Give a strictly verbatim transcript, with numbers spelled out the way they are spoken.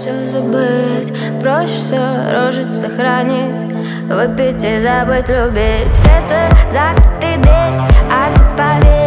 все забыть, проще все рожить сохранить, выпить и забыть любить. В сердце закрытый дверь, а ты поверь.